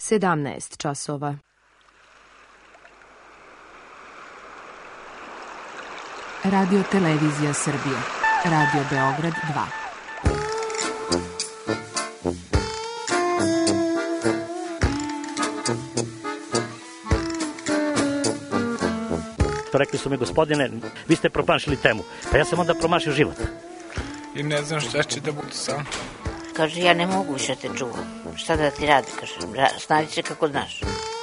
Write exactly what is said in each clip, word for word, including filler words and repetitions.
sedamnaest časova. Radio Televizija Srbije. Radio Beograd dva. Rekli su mi, gospodine, vi ste promašili temu. Pa ja sam onda promašio život. I ne znam šta će da budu sam. Kaže, ja ne mogu više te čuvam. Šta da ti radi, kaže, snađi se kako znaš.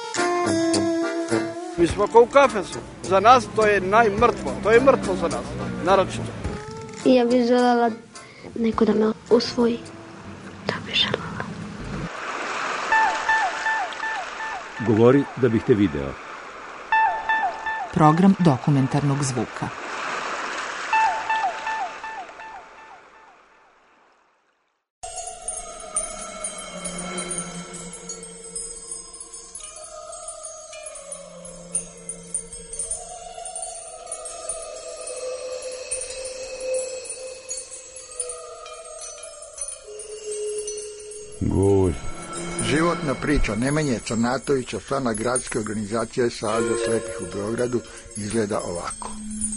Mi smo kao u kafesu. Za nas to je najmrtvo. To je mrtvo za nas, naročito. Ja bih željela neko da me usvoji. To bih željela. Govori da bih te video. Program dokumentarnog zvuka. Goj. Životna priča Nemanje Crnatovića, člana gradske organizacije Saveza slepih u Beogradu, izgleda ovako.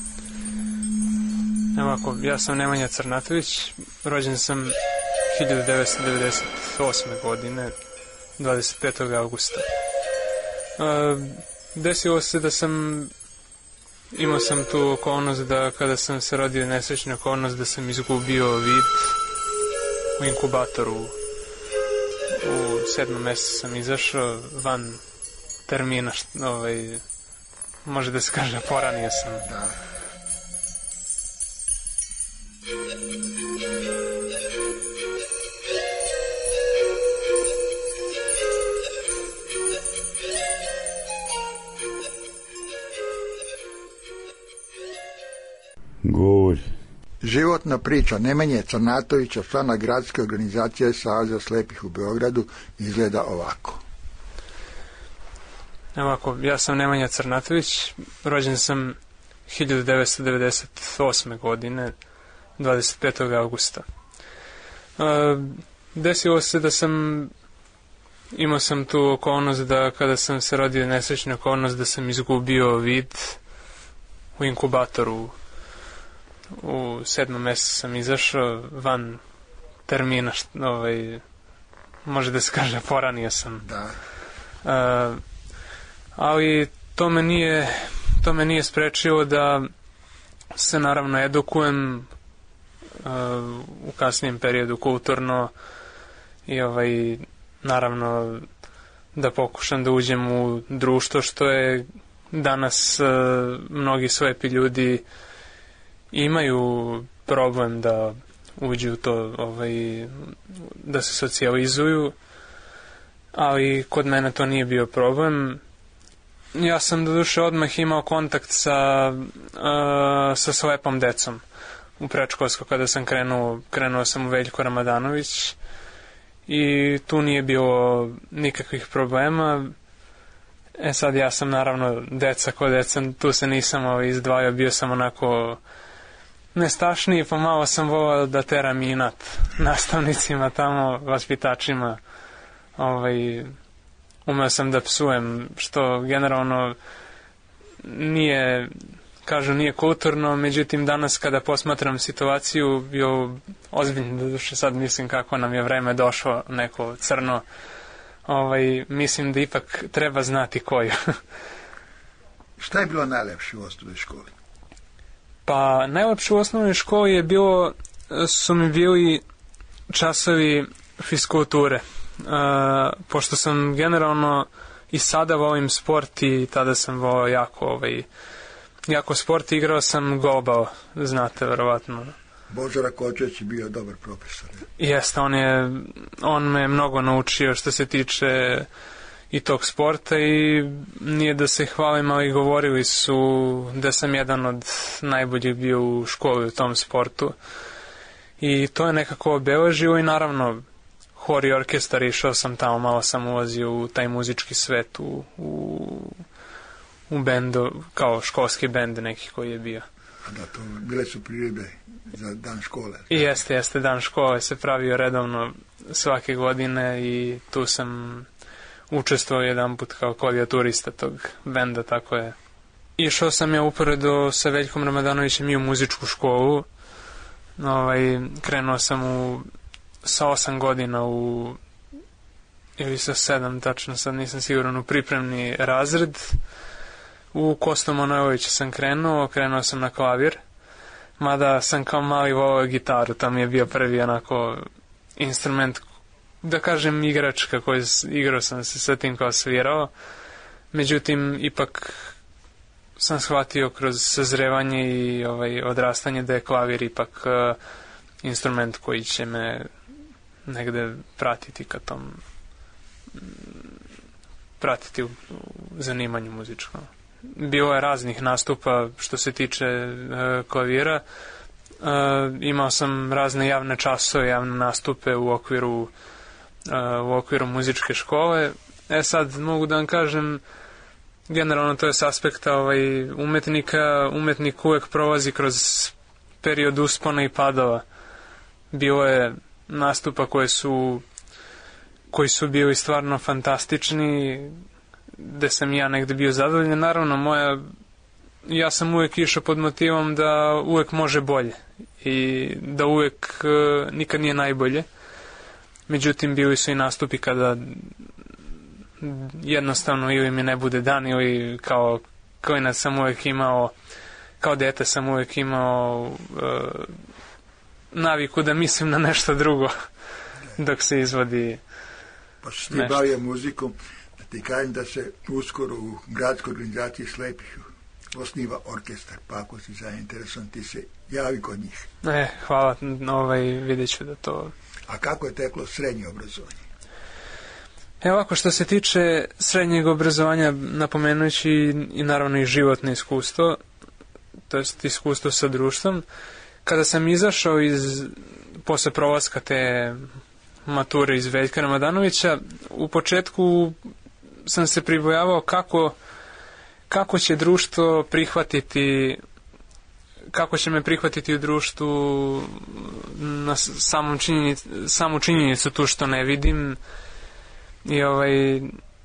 Ovako, ja sam Nemanja Crnatović, rođen sam hiljadu devetsto devedeset osme. godine, dvadeset petog augusta. Uh, desilo se da sam, imao sam tu okolnost da kada sam se rodio, nesrećna okolnost da sam izgubio vid u inkubatoru. U sedmom mjesecu sam izašao van termina, što, ovaj, može da se kaže, poranio sam. Da. Goj. Životna priča Nemanje Crnatovića, člana gradske organizacije Saveza slepih u Beogradu, izgleda ovako. Ovako, ja sam Nemanja Crnatović, rođen sam hiljadu devetsto devedeset osme. godine, dvadeset petog augusta. Uh, desilo se da sam, imao sam tu okolnost da kada sam se rodio, nesrećna okolnost da sam izgubio vid u inkubatoru. U sedmom mjesecu sam izašao van termina, što, ovaj, može da se kaže, poranio sam. Da. Uh, ali to me nije, to me nije sprečilo da se naravno edukujem uh, u kasnijem periodu kulturno i ovaj, naravno da pokušam da uđem u društvo, što je danas uh, mnogi slepi ljudi imaju problem da uđu u to, ovaj, da se socijalizuju, ali kod mene to nije bio problem. Ja sam doduše odmah imao kontakt sa, uh, sa slepom decom u predškolsko kada sam krenuo, krenuo sam u Veljko Ramadanović i tu nije bilo nikakvih problema. E sad ja sam naravno deca ko deca, tu se nisam ovaj, izdvajao, bio sam onako nestašniji, pa malo sam volao da teram inat nastavnicima tamo, vaspitačima. Ovaj, umeo sam da psujem, što generalno nije, kažu, nije kulturno, međutim danas kada posmatram situaciju, bio ozbiljno, doduše sad mislim kako nam je vreme došlo, neko crno, ovaj, mislim da ipak treba znati koju. Šta je bilo najlepše u osnovnoj školi? Pa najlepše u osnovnoj školi je bilo, su mi bili časovi fiskulture. Uh, pošto sam generalno i sada volim sport i tada sam volao jako, ovaj, jako sport, igrao sam golbal, znate verovatno. Božo Rakočević je bio dobar profesor. Jeste, on je, on me mnogo naučio što se tiče i tog sporta i nije da se hvalim, ali govorili su da sam jedan od najboljih bio u školi u tom sportu i to je nekako obeležilo i naravno hor i orkestar, išao sam tamo, malo sam ulazio u taj muzički svet, u, u, u bendu, kao školski bend neki koji je bio. A da, to bile su priredbe za dan škole. I jeste, jeste, dan škole se pravio redovno svake godine i tu sam učestvovao jedan put kao klavijaturista tog benda, tako je. Išao sam ja uporedo sa Veljkom Ramadanovićem i u muzičku školu. Ovaj, krenuo sam u, sa osam godina u, ili sa sedam, tačno sad nisam siguran, u pripremni razred. U Kostu Manojlovića sam krenuo, krenuo sam na klavir. Mada sam kao mali volao gitaru, tam je bio prvi onako instrument, da kažem igračka, koji igrao sam se sa tim kao svirao. Međutim, ipak sam shvatio kroz sazrevanje i ovaj, odrastanje da je klavir ipak uh, instrument koji će me negde pratiti ka tom, pratiti u, u zanimanju muzičkom. Bilo je raznih nastupa što se tiče uh, klavira. Uh, imao sam razne javne časove, javne nastupe u okviru, uh, u okviru muzičke škole. E sad mogu da vam kažem, generalno to je s aspekta ovaj, umetnika, umetnik uvek prolazi kroz period uspona i padova. Bilo je nastupa koje su, koji su bili stvarno fantastični, gde sam ja negde bio zadovoljan. Naravno, moja, ja sam uvek išao pod motivom da uvek može bolje i da uvek uh, nikad nije najbolje. Međutim, bili su i nastupi kada jednostavno ili mi ne bude dan, ili kao klinac sam uvek imao, kao dete sam uvek imao uh, naviku da mislim na nešto drugo dok se izvodi. Pa što ti bavio muzikom, da ti kažem da se uskoro u gradskoj organizaciji slepih osniva orkestar, pa ako si zainteresovan ti se javi kod njih. E, hvala, ovaj, vidjet ću da to... A kako je teklo srednje obrazovanje? Evo ovako, što se tiče srednjeg obrazovanja, napomenući i naravno i životno iskustvo, to je iskustvo sa društvom. Kada sam izašao iz, posle prolaska te mature iz Veljka Ramadanovića, u početku sam se pribojavao kako, kako će društvo prihvatiti, kako će me prihvatiti u društvu na samom činjenicu, samu činjenicu tu što ne vidim, i ovaj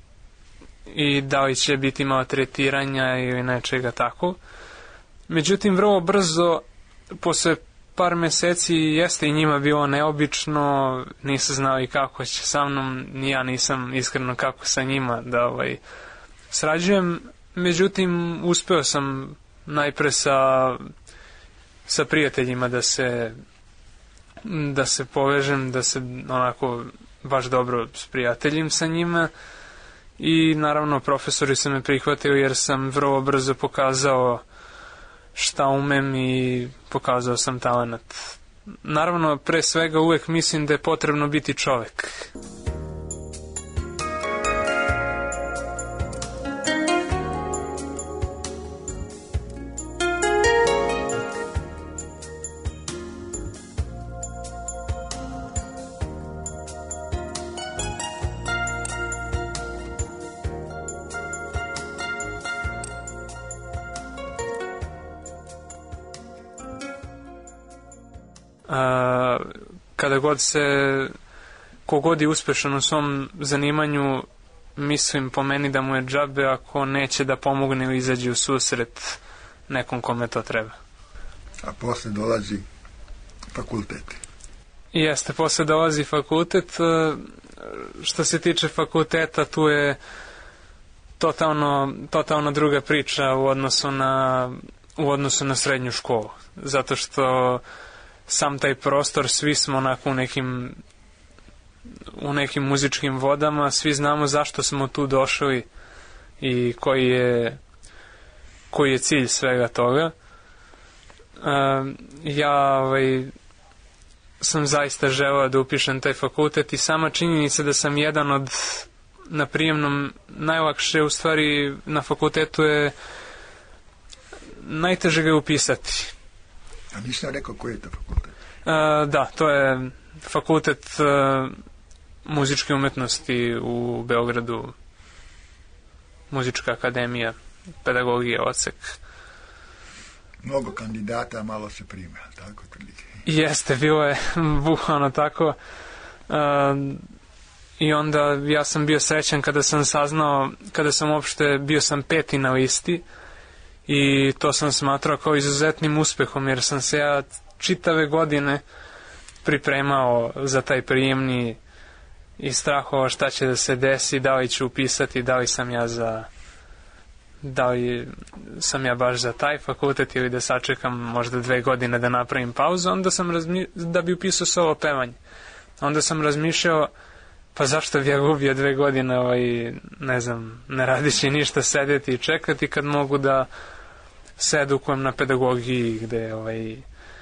i da li će biti maltretiranja ili nečega tako. Međutim, vrlo brzo, posle par meseci, jeste i njima bilo neobično, nisu znali kako će sa mnom, ni ja nisam iskreno kako sa njima da ovaj, srađujem. Međutim, uspeo sam najpre sa, sa prijateljima da se da se povežem, da se onako baš dobro sprijateljim sa njima, i naravno profesori su me prihvatili jer sam vrlo brzo pokazao šta umem i pokazao sam talenat. Naravno, pre svega uvek mislim da je potrebno biti čovek. A, kada god se kogod je uspešan u svom zanimanju, mislim po meni da mu je džabe ako neće da pomogne ili izađe u susret nekom kome to treba. A posle dolazi fakultet. Jeste, posle dolazi fakultet. Što se tiče fakulteta, tu je totalno, totalno druga priča u odnosu na, u odnosu na srednju školu. Zato što sam taj prostor, svi smo onako u nekim u nekim muzičkim vodama, svi znamo zašto smo tu došli i koji je koji je cilj svega toga. Uh, ja ovaj, sam zaista želeo da upišem taj fakultet i sama činjenica da sam jedan od na prijemnom, najlakše u stvari na fakultetu je najteže ga je upisati. A nisam rekao koji je to fakultet? Uh, da, to je fakultet uh, muzičke umetnosti u Beogradu, Muzička akademija, pedagogija, odsek. Mnogo kandidata, malo se prima, tako? Jeste, bilo je bukvalno tako. Uh, I onda ja sam bio srećan kada sam saznao, kada sam uopšte bio sam peti na listi i to sam smatrao kao izuzetnim uspehom, jer sam se ja čitave godine pripremao za taj prijemni i strahovao šta će da se desi, da li ću upisati, da li sam ja za da li sam ja baš za taj fakultet ili da sačekam možda dve godine da napravim pauzu, onda sam razmi... da bi upisao solo pevanje. Onda sam razmišljao, pa zašto bi ja gubio dve godine, ovaj, ne znam, ne radići ništa, sedeti i čekati kad mogu da se edukujem na pedagogiji gde, ovaj,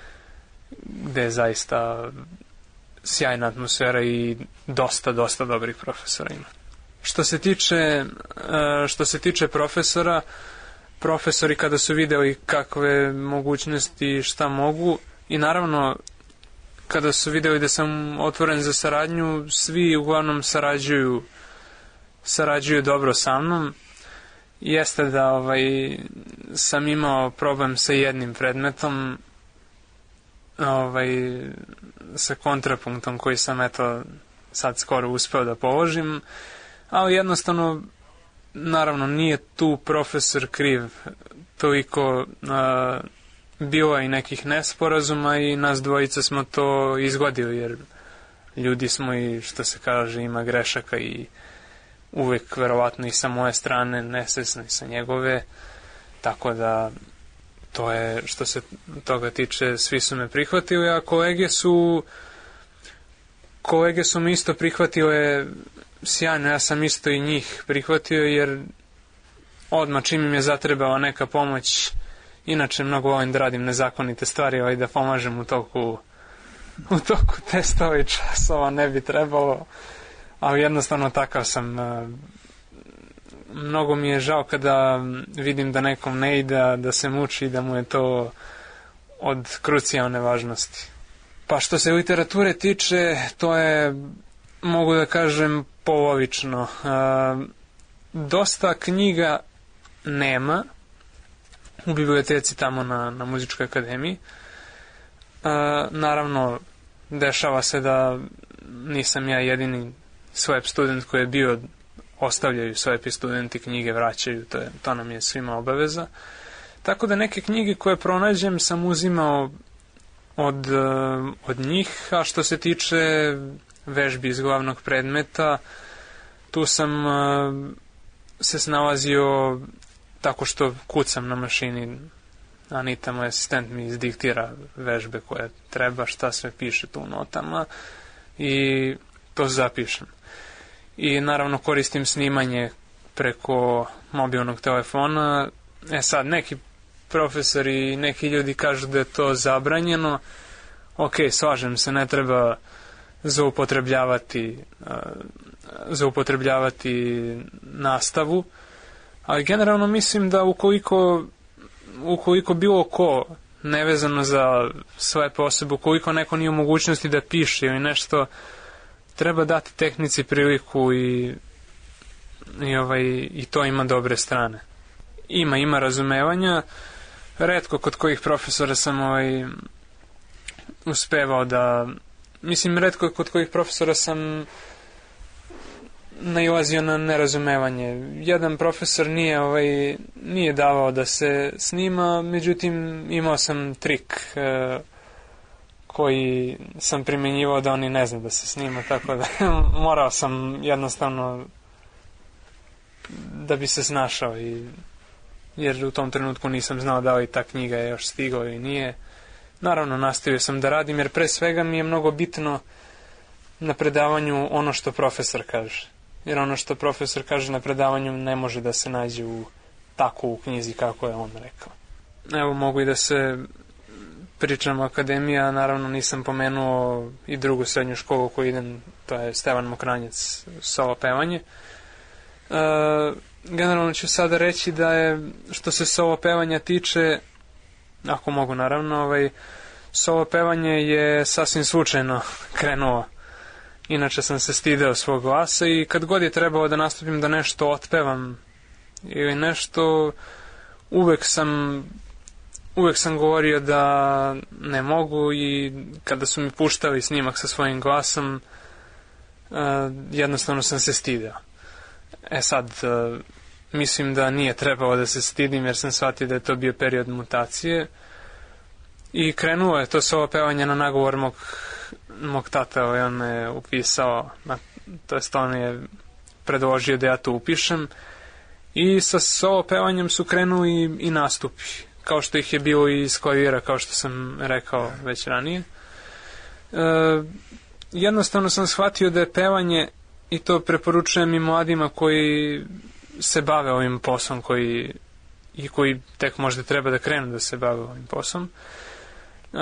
gde je zaista sjajna atmosfera i dosta, dosta dobrih profesora ima. Što se tiče, što se tiče profesora, profesori kada su videli kakve mogućnosti šta mogu i naravno kada su videli da sam otvoren za saradnju, svi uglavnom sarađuju, sarađuju dobro sa mnom. Jeste da ovaj, sam imao problem sa jednim predmetom, ovaj, sa kontrapunktom koji sam eto sad skoro uspeo da položim, ali jednostavno, naravno, nije tu profesor kriv, toliko a, bilo i nekih nesporazuma i nas dvojica smo to izgodili, jer ljudi smo i, što se kaže, ima grešaka i uvek, verovatno, i sa moje strane, nesvesno i sa njegove, tako da to je, što se toga tiče, svi su me prihvatili, a kolege su kolege su me isto prihvatile sjajno, ja sam isto i njih prihvatio, jer odmah čim im je zatrebala neka pomoć, inače mnogo volim da radim nezakonite stvari, ovaj, da pomažem u toku u toku testova i časova, ne bi trebalo, ali jednostavno takav sam. Mnogo mi je žao kada vidim da nekom ne ide, da se muči, da mu je to od krucijalne važnosti. Pa što se literature tiče, to je, mogu da kažem, polovično. Dosta knjiga nema u biblioteci tamo na, na Muzičkoj akademiji. Naravno, dešava se da nisam ja jedini sweb student koji je bio, ostavljaju sweb i studenti knjige, vraćaju, to, je, to nam je svima obaveza. Tako da neke knjige koje pronađem sam uzimao od, od njih, a što se tiče vežbi iz glavnog predmeta, tu sam se snalazio tako što kucam na mašini, Anita, moj asistent, mi izdiktira vežbe koje treba, šta sve piše tu u notama i to zapišem. I naravno koristim snimanje preko mobilnog telefona. E sad, neki profesori i neki ljudi kažu da je to zabranjeno. Ok, slažem se, ne treba zaupotrebljavati uh, zaupotrebljavati nastavu, ali generalno mislim da ukoliko ukoliko bilo ko, nevezano za svoje posebe, ukoliko neko nije u mogućnosti da piše ili nešto, treba dati tehnici priliku i, i, ovaj, i to ima dobre strane. Ima, ima razumevanja. Retko kod kojih profesora sam ovaj, uspevao da... Mislim, retko kod kojih profesora sam nailazio na nerazumevanje. Jedan profesor nije, ovaj, nije davao da se snima, međutim imao sam trik e, koji sam primjenjivao da oni ne zna da se snima, tako da morao sam jednostavno da bi se snašao, i, jer u tom trenutku nisam znao da li ta knjiga je još stigla i nije. Naravno, nastavio sam da radim, jer pre svega mi je mnogo bitno na predavanju ono što profesor kaže. Jer ono što profesor kaže na predavanju ne može da se nađe u tako u knjizi kako je on rekao. Evo, mogu i da se pričam o akademiji, a naravno nisam pomenuo i drugu srednju školu koju idem, to je Stevan Mokranjac, solo pevanje. E, generalno ću sada reći da je, što se solo pevanja tiče, ako mogu naravno, ovaj, solo pevanje je sasvim slučajno krenuo. Inače sam se stideo svog glasa i kad god je trebalo da nastupim da nešto otpevam ili nešto, uvek sam uvek sam govorio da ne mogu, i kada su mi puštali snimak sa svojim glasom, jednostavno sam se stideo. E sad, mislim da nije trebalo da se stidim, jer sam shvatio da je to bio period mutacije. I krenuo je to solo pevanje na nagovor mog, mog tata, on me upisao, na, to jest on je predložio da ja to upišem. I sa solo pevanjem su krenuli i, i nastupi, kao što ih je bilo i iz klavira, kao što sam rekao već ranije. E, jednostavno sam shvatio da je pevanje, i to preporučujem i mladima koji se bave ovim poslom, koji, i koji tek možda treba da krenu da se bave ovim poslom. E,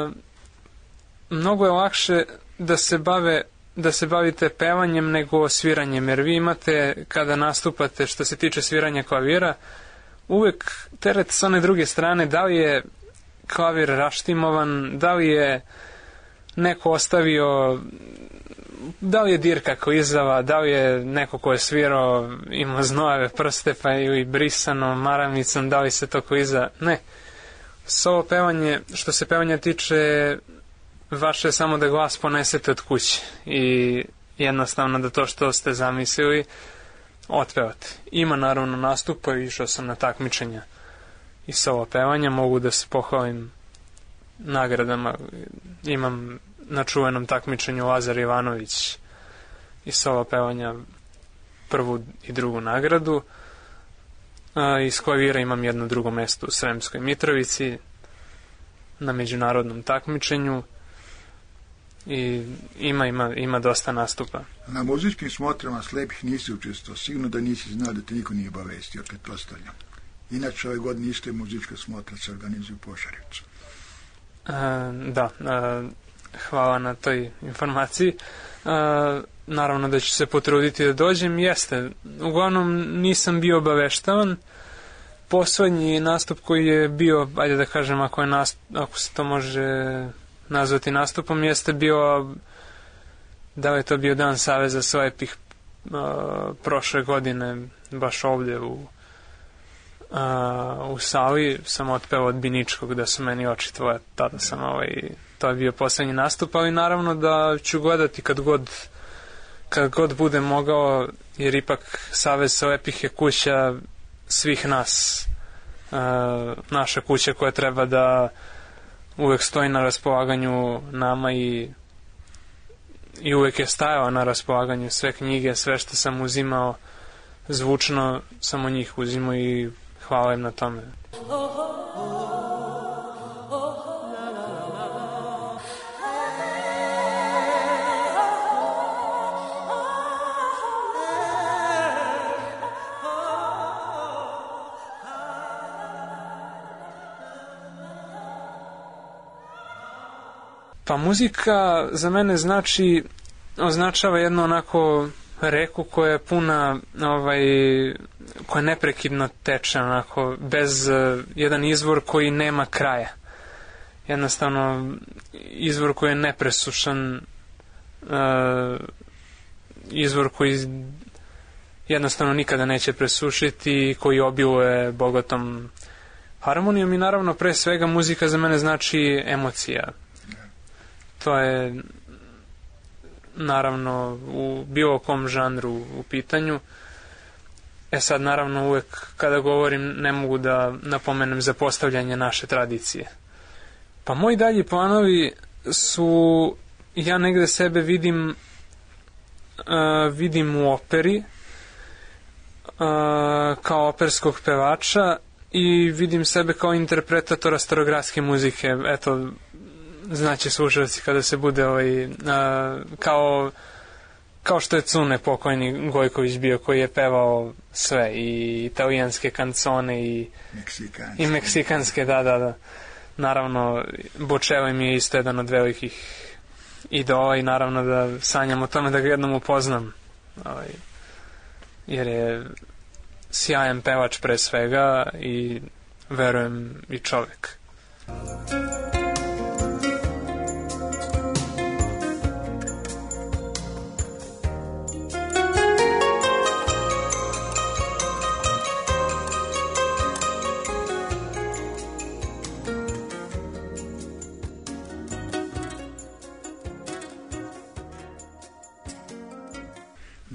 mnogo je lakše da se bave da se bavite pevanjem nego sviranjem, jer vi imate, kada nastupate, što se tiče sviranja klavira, uvek teret s one druge strane, da li je klavir raštimovan, da li je neko ostavio, da li je dirka klizava, da li je neko ko je svirao ima znojeve prste pa ili brisano maramicom, da li se to kliza, ne. Solo pevanje, što se pevanja tiče, vaše je samo da glas ponesete od kuće i jednostavno da to što ste zamislili otpevate. Ima naravno nastupa, išao sam na takmičenja i solo pevanja, mogu da se pohvalim nagradama. Imam na čuvenom takmičenju Lazar Ivanović i solo pevanja prvu i drugu nagradu. Iz klavira imam jedno drugo mesto u Sremskoj Mitrovici na međunarodnom takmičenju. I ima, ima, ima dosta nastupa. Na muzičkim smotrama slepih nisi učestvovao, sigurno da nisi znao da te niko nije obavestio, pretpostavljam. Inače ove godine isto je muzička smotra se organizuju u Požarevcu. E, da, e, hvala na toj informaciji. E, naravno da ću se potruditi da dođem, jeste. Uglavnom nisam bio obaveštavan. Poslednji nastup koji je bio, ajde da kažem, ako, je nastup, ako se to može nazvati nastupom, jeste bio, da li je to bio Dan Saveza slepih uh, prošle godine, baš ovdje u, uh, u sali, sam otpeo od Biničkog da su meni oči tvoje, tada sam ovaj, to je bio poslednji nastup, ali naravno da ću gledati kad god, kad god budem mogao, jer ipak Savez slepih je kuća svih nas, uh, naša kuća koja treba da uvek stoji na raspolaganju nama i, i uvek je stajao na raspolaganju, sve knjige, sve što sam uzimao zvučno, samo njih uzimao i hvala im na tome. Pa muzika za mene znači, označava jednu onako reku koja je puna, ovaj, koja neprekidno teče, onako, bez uh, jedan izvor koji nema kraja. Jednostavno, izvor koji je nepresušan, uh, izvor koji jednostavno nikada neće presušiti, koji obiluje bogatom harmonijom i naravno pre svega muzika za mene znači emocija. To je naravno u bilo kom žanru u pitanju. E sad naravno uvek kada govorim ne mogu da napomenem zapostavljanje naše tradicije. Pa moji dalji planovi su, ja negde sebe vidim uh, vidim u operi uh, kao operskog pevača i vidim sebe kao interpretatora starogradske muzike. Eto, znači slušalci kada se bude ovaj, uh, kao, kao što je Cune pokojni Gojković bio, koji je pevao sve, i italijanske kancone i meksikanske, i meksikanske da, da, da. Naravno, Bocelli mi je isto jedan od velikih idola i naravno da sanjam o tome da ga jednom upoznam, ovaj, jer je sjajan pevač pre svega i verujem i čovek.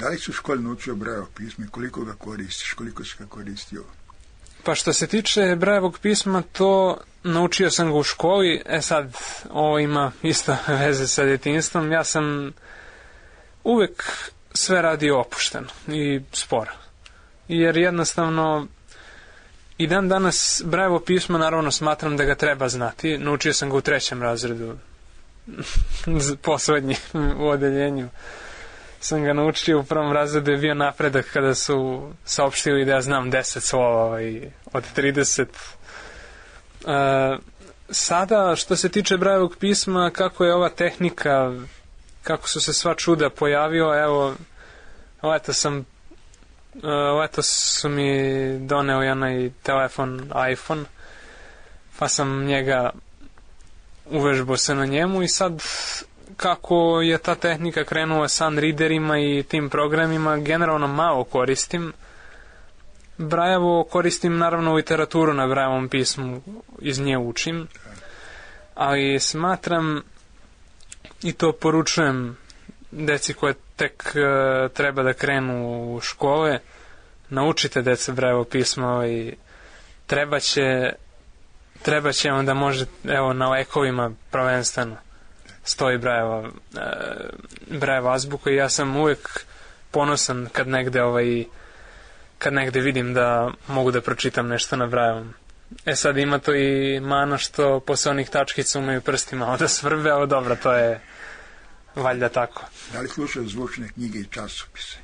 Da li si u školi naučio Brajevo pismo i koliko ga koristiš, koliko si ga koristio? Pa što se tiče Brajevog pisma, to naučio sam ga u školi. E sad, ovo ima isto veze sa djetinjstvom. Ja sam uvek sve radio opušteno i sporo. Jer jednostavno i dan danas Brajevo pismo naravno smatram da ga treba znati. Naučio sam ga u trećem razredu, poslednji u odeljenju. Sam ga naučio, u prvom razredu je bio napredak kada su saopštili da ja znam deset slova i od trideset. Uh, sada, što se tiče Brajevog pisma, kako je ova tehnika, kako su se sva čuda pojavila, evo, leto sam, uh, leto su mi doneo onaj telefon iPhone, pa sam njega uvežbao se na njemu i sad kako je ta tehnika krenula sa readerima i tim programima, generalno malo koristim. Brajevo koristim naravno literaturu na Brajevom pismu, iz nje učim, ali smatram i to poručujem deci koje tek uh, treba da krenu u škole, naučite deca Brajevo pismo i treba će, treba će onda može, evo na lekovima prvenstveno stoji Brajeva, e, Brajeva azbuka i ja sam uvijek ponosan kad negde ovaj, kad negde vidim da mogu da pročitam nešto na Brajevom. E sad ima to i mana što posle onih tačkica umaju prsti malo da svrbe, ali dobro, to je valjda tako. Da li slušaš zvučne knjige i časopise?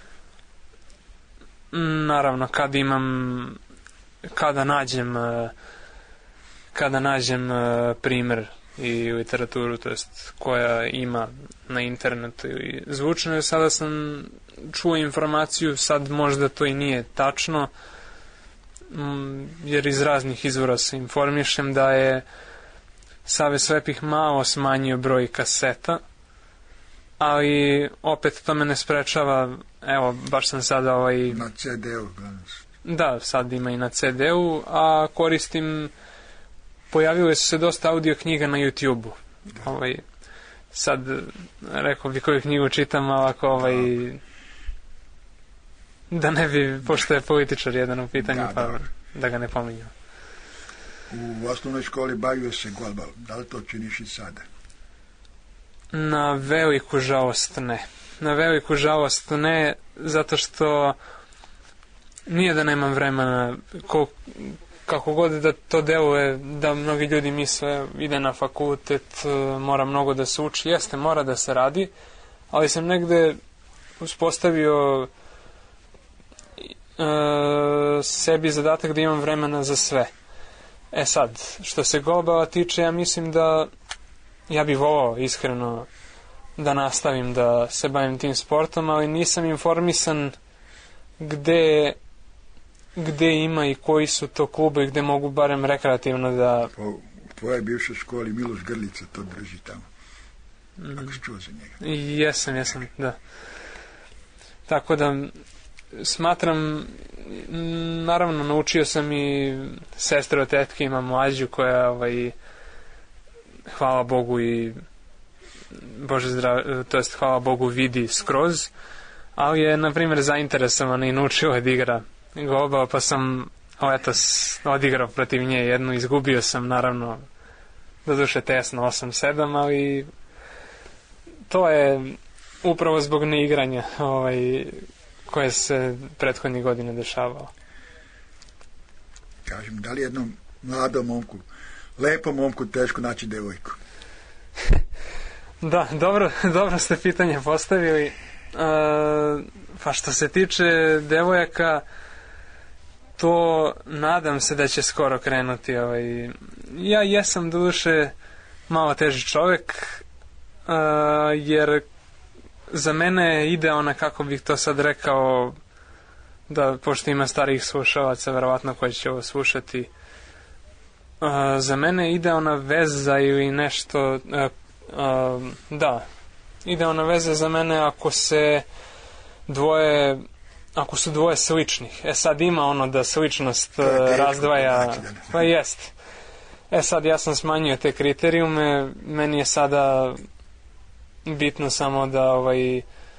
Naravno, kad imam, kada nađem, kada nađem primer i literaturu, to jest koja ima na internetu i zvučno je. Sada sam čuo informaciju, sad možda to i nije tačno, jer iz raznih izvora se informišem da je Save Slepih malo smanjio broj kaseta, ali opet to me ne sprečava, evo, baš sam sada ovaj... Na ce de u danas. Da, sad ima i na ce de u, a koristim, pojavile su se dosta audio knjiga na YouTube-u. Ovaj, sad, rekao bi koju knjigu čitam, ali ako ovaj... Da ne bi, pošto je političar jedan u pitanju, da, pa da. da ga ne pominju. U osnovnoj školi bavio se golbalom. Da li to činiš i sada? Na veliku žalost ne. Na veliku žalost ne, zato što nije da nemam vremena, ko, kako god da to deluje, da mnogi ljudi misle ide na fakultet, mora mnogo da se uči. Jeste, mora da se radi, ali sam negde uspostavio e, sebi zadatak da imam vremena za sve. E sad, što se golbala tiče, ja mislim da ja bih volao iskreno da nastavim da se bavim tim sportom, ali nisam informisan gde, gde ima i koji su to klube i gde mogu barem rekreativno da... Po, u tvojoj bivšoj školi Miloš Grlica to drži tamo. Kako si čuo za njega? Jesam, jesam, da. Tako da smatram, naravno naučio sam i sestre od tetke, imam mlađu koja ovaj, hvala Bogu i Bože zdrav, to jest hvala Bogu vidi skroz, ali je na primjer zainteresovana i naučila da igra golbal, pa sam letos odigrao protiv nje jednu, izgubio sam naravno doduše tesno osam sedam, ali to je upravo zbog neigranja ovaj, koje se prethodnih godine dešavalo. Kažem, da li jednom mladom momku, lepom momku teško naći devojku? Da, dobro, dobro ste pitanje postavili. E, pa što se tiče devojaka, to nadam se da će skoro krenuti. Ovaj. Ja jesam doduše malo teži čovjek, e, jer za mene je idealna, kako bih to sad rekao, da pošto ima starijih slušalaca, verovatno koji će ovo slušati, uh, za mene je idealna veza ili nešto, uh, uh, da, idealna veza za mene ako se dvoje, ako su dvoje sličnih. E sad ima ono da sličnost uh, razdvaja, pa jest. E sad ja sam smanjio te kriterijume, meni je sada bitno samo da ovaj,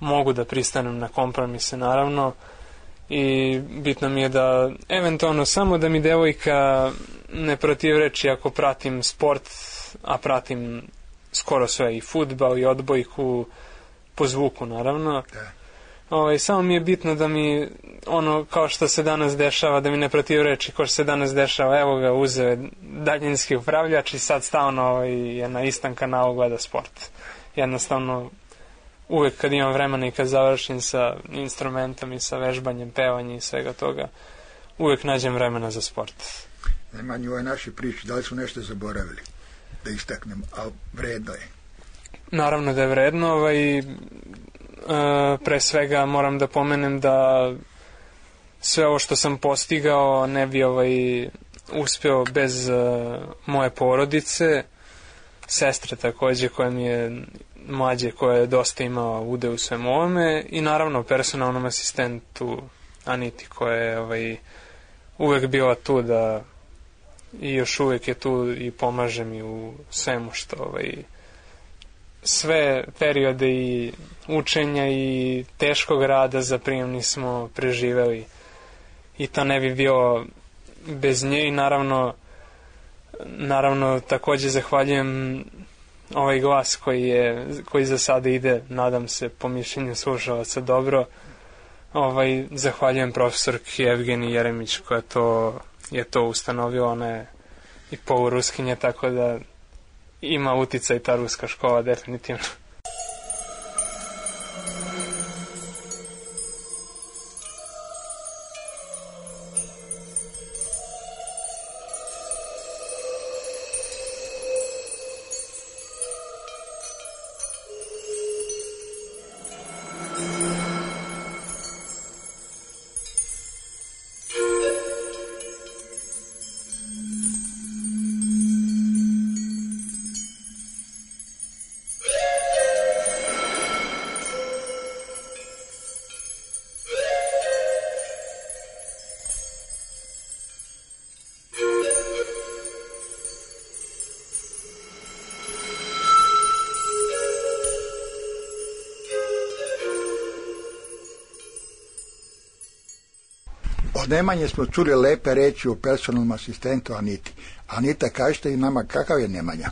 mogu da pristanem na kompromise, naravno, i bitno mi je da eventualno samo da mi devojka ne protivreči ako pratim sport, a pratim skoro sve, i fudbal i odbojku, po zvuku naravno. Ovaj, samo mi je bitno da mi ono kao što se danas dešava, da mi ne protivreči kao što se danas dešava, evo ga uzeo daljinski upravljač i sad stalno ovaj, je na istom kanalu gleda sport. Jednostavno uvek kad imam vremena i kad završim sa instrumentom i sa vežbanjem, pevanjem i svega toga, uvek nađem vremena za sport. Nemanje u ovoj našoj priči, da li su nešto zaboravili da istaknem, ali vredno je? Naravno da je vredno, ovaj, e, pre svega moram da pomenem da sve ovo što sam postigao ne bi ovaj, uspeo bez e, moje porodice, sestre takođe koja mi je mlađe, koja je dosta imala ude u svem ovome, i naravno personalnom asistentu Aniti koja je ovaj, uvek bila tu da i još uvek je tu i pomaže mi u svemu što ovaj, sve periode i učenja i teškog rada za prijemni smo preživeli i to ne bi bilo bez nje. I naravno naravno takođe zahvaljujem ovaj glas koji je koji za sada ide, nadam se po mišljenju slušalaca dobro, ovaj, zahvaljujem profesorki Evgeniji Jeremić koja to je to ustanovila, ona je i poluruskinja, tako da ima uticaj ta ruska škola definitivno. Od Nemanje smo čuli lepe reči o personalnom asistentu Aniti. Anita, kažete i nama kakav je Nemanja?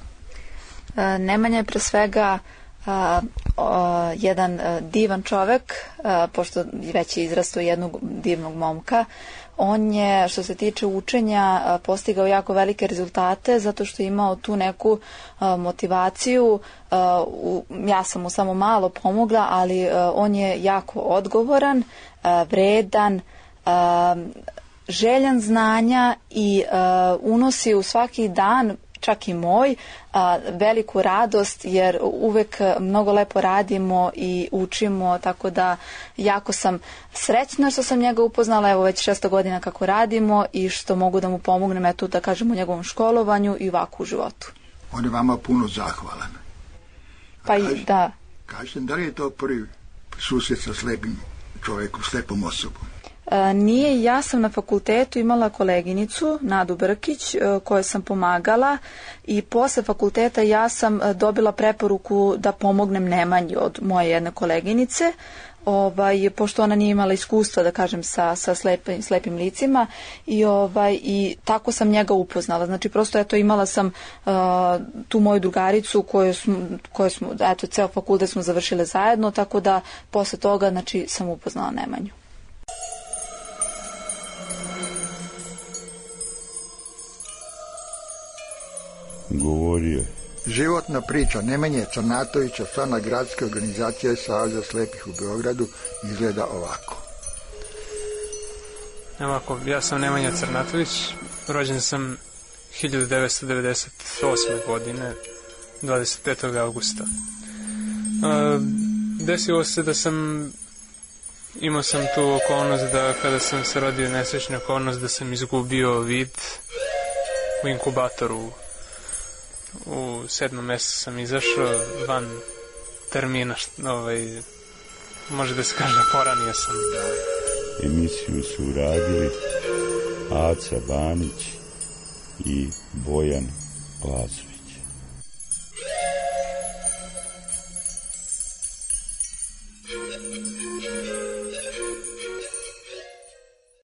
Nemanja je pre svega a, a, jedan a, divan čovek, a, pošto već je izrastao jednog divnog momka. On je, što se tiče učenja, a, postigao jako velike rezultate zato što je imao tu neku a, motivaciju. A, u, ja sam mu samo malo pomogla, ali a, on je jako odgovoran, a, vredan, Uh, željan znanja i uh, unosi u svaki dan, čak i moj, uh, veliku radost, jer uvek mnogo lepo radimo i učimo, tako da jako sam srećna što sam njega upoznala, evo već šesto godina kako radimo i što mogu da mu pomognem, eto da kažem, u njegovom školovanju i ovako u životu. On je vama puno zahvalan. A pa kaži, i da. Kažete, da li je to prvi susret sa slepim čovekom, slepom osobom? Nije, ja sam na fakultetu imala koleginicu, Nadu Brkić, kojoj sam pomagala i posle fakulteta ja sam dobila preporuku da pomognem Nemanji od moje jedne koleginice, ovaj, pošto ona nije imala iskustva, da kažem, sa, sa slepim, slepim licima i, ovaj, i tako sam njega upoznala. Znači, prosto, eto, imala sam uh, tu moju drugaricu koju smo, koju smo, eto, ceo fakultet smo završile zajedno, tako da posle toga, znači, sam upoznala Nemanju. Govorio je. Životna priča Nemanje Crnatovića, člana gradske organizacije Saveza slepih u Beogradu, izgleda ovako. Ovako, ja sam Nemanja Crnatović, rođen sam hiljadu devetsto devedeset osme. godine, dvadeset petog avgusta. E, desilo se da sam, imao sam tu okolnost da kada sam se rodio, nesrećna okolnost da sam izgubio vid u inkubatoru. U sedmom mesecu sam izašao van termina, ovaj, može da se kaže poranio sam. Emisiju su uradili Aca Banić i Bojan Lazović.